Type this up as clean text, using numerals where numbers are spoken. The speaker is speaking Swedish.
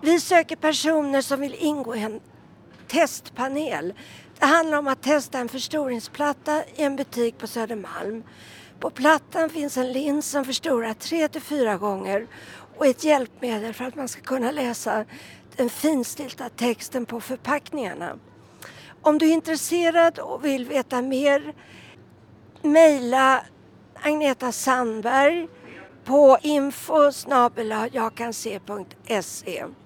Vi söker personer som vill ingå i en testpanel. Det handlar om att testa en förstoringsplatta i en butik på Södermalm. På plattan finns en lins som förstorar 3-4 gånger och ett hjälpmedel för att man ska kunna läsa den finstilta texten på förpackningarna. Om du är intresserad och vill veta mer, mejla Agneta Sandberg på info@jakkanse.se.